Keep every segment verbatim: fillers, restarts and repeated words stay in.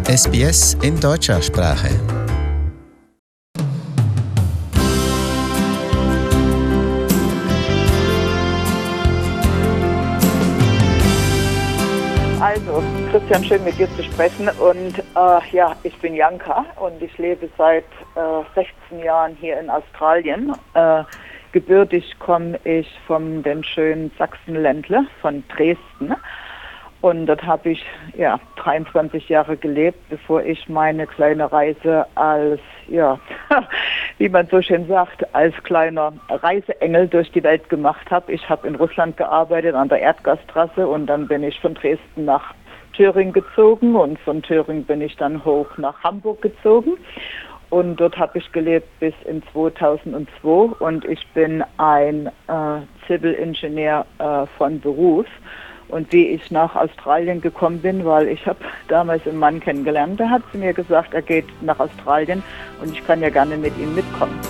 S B S in deutscher Sprache. Also, Christian, schön mit dir zu sprechen. Und äh, ja, ich bin Janka und ich lebe seit äh, sechzehn Jahren hier in Australien. Äh, gebürtig komme ich vom den schönen Sachsenländle von Dresden. Und dort habe ich ja dreiundzwanzig Jahre gelebt, bevor ich meine kleine Reise als, ja, wie man so schön sagt, als kleiner Reiseengel durch die Welt gemacht habe. Ich habe in Russland gearbeitet an der Erdgastrasse und dann bin ich von Dresden nach Thüringen gezogen und von Thüringen bin ich dann hoch nach Hamburg gezogen. Und dort habe ich gelebt bis in zweitausendzwei und ich bin ein äh, Civil Engineer äh, von Beruf. Und wie ich nach Australien gekommen bin, weil ich habe damals einen Mann kennengelernt, der hat zu mir gesagt, er geht nach Australien und ich kann ja gerne mit ihm mitkommen.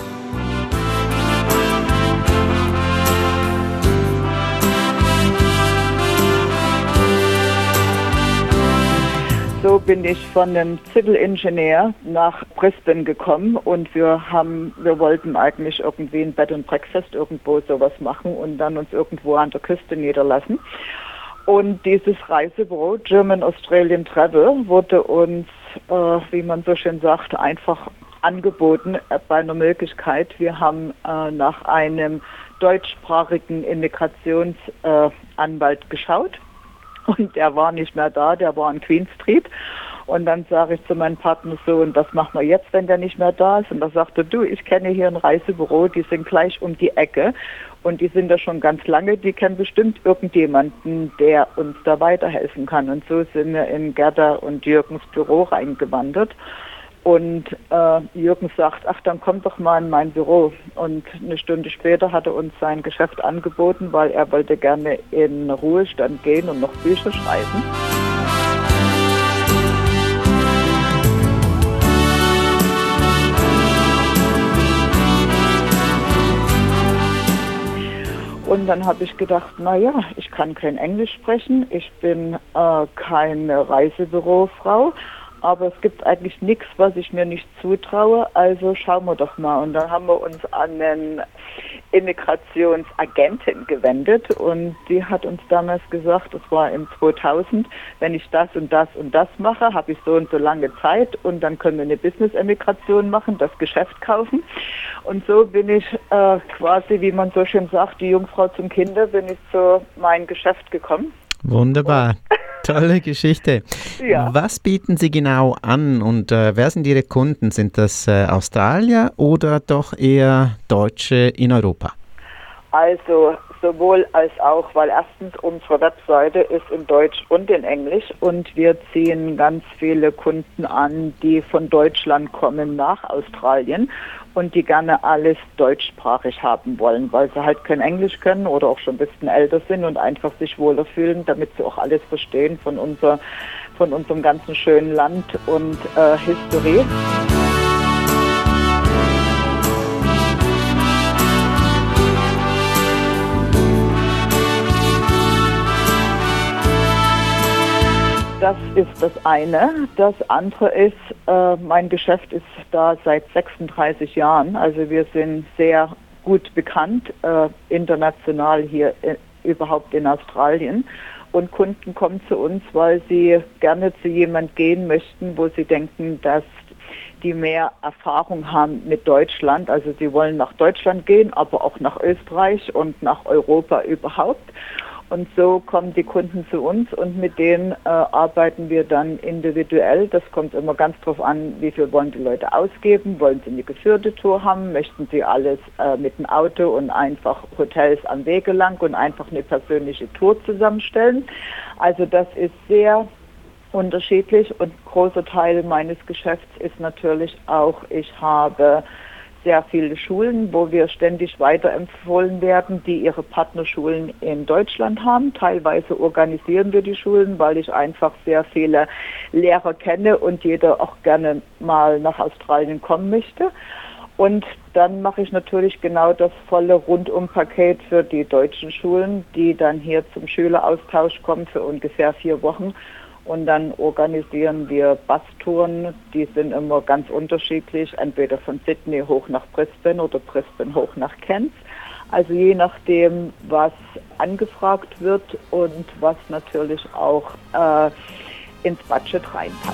So bin ich von einem Civil Engineer nach Brisbane gekommen und wir haben, wir wollten eigentlich irgendwie ein Bed and Breakfast irgendwo sowas machen und dann uns irgendwo an der Küste niederlassen. Und dieses Reisebüro German Australian Travel wurde uns, äh, wie man so schön sagt, einfach angeboten äh, bei einer Möglichkeit. Wir haben äh, nach einem deutschsprachigen Immigrationsanwalt äh, geschaut und der war nicht mehr da, der war in Queen Street. Und dann sage ich zu meinem Partner so, und was machen wir jetzt, wenn der nicht mehr da ist? Und da sagte du, ich kenne hier ein Reisebüro, die sind gleich um die Ecke und die sind da schon ganz lange, die kennen bestimmt irgendjemanden, der uns da weiterhelfen kann. Und so sind wir in Gerda und Jürgens Büro reingewandert. Und äh, Jürgen sagt, ach, dann komm doch mal in mein Büro. Und eine Stunde später hat er uns sein Geschäft angeboten, weil er wollte gerne in Ruhestand gehen und noch Bücher schreiben. Und dann habe ich gedacht, na ja, ich kann kein Englisch sprechen, ich bin äh, keine Reisebürofrau, aber es gibt eigentlich nichts, was ich mir nicht zutraue, also schauen wir doch mal. Und dann haben wir uns an eine Immigrationsagentin gewendet und die hat uns damals gesagt, das war im zweitausend, wenn ich das und das und das mache, habe ich so und so lange Zeit und dann können wir eine Business-Emigration machen, das Geschäft kaufen. Und so bin ich äh, quasi, wie man so schön sagt, die Jungfrau zum Kinder, bin ich zu meinem Geschäft gekommen. Wunderbar. Tolle Geschichte. Ja. Was bieten Sie genau an und äh, wer sind Ihre Kunden? Sind das äh, Australier oder doch eher Deutsche in Europa? Also sowohl als auch, weil erstens unsere Webseite ist in Deutsch und in Englisch und wir ziehen ganz viele Kunden an, die von Deutschland kommen nach Australien und die gerne alles deutschsprachig haben wollen, weil sie halt kein Englisch können oder auch schon ein bisschen älter sind und einfach sich wohler fühlen, damit sie auch alles verstehen von, unser, von unserem ganzen schönen Land und äh, Historie. Das ist das eine. Das andere ist, äh, mein Geschäft ist da seit sechsunddreißig Jahren. Also wir sind sehr gut bekannt, äh, international hier äh, überhaupt in Australien. Und Kunden kommen zu uns, weil sie gerne zu jemand gehen möchten, wo sie denken, dass die mehr Erfahrung haben mit Deutschland. Also sie wollen nach Deutschland gehen, aber auch nach Österreich und nach Europa überhaupt. Und so kommen die Kunden zu uns und mit denen äh, arbeiten wir dann individuell. Das kommt immer ganz drauf an, wie viel wollen die Leute ausgeben. Wollen sie eine geführte Tour haben? Möchten sie alles äh, mit dem Auto und einfach Hotels am Wege lang und einfach eine persönliche Tour zusammenstellen? Also das ist sehr unterschiedlich und ein großer Teil meines Geschäfts ist natürlich auch, ich habe sehr viele Schulen, wo wir ständig weiterempfohlen werden, die ihre Partnerschulen in Deutschland haben. Teilweise organisieren wir die Schulen, weil ich einfach sehr viele Lehrer kenne und jeder auch gerne mal nach Australien kommen möchte. Und dann mache ich natürlich genau das volle Rundumpaket für die deutschen Schulen, die dann hier zum Schüleraustausch kommen für ungefähr vier Wochen. Und dann organisieren wir Bustouren, die sind immer ganz unterschiedlich, entweder von Sydney hoch nach Brisbane oder Brisbane hoch nach Cairns. Also je nachdem, was angefragt wird und was natürlich auch äh, ins Budget reinpasst.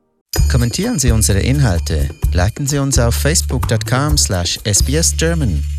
Kommentieren Sie unsere Inhalte, liken Sie uns auf facebook dot com slash s b s german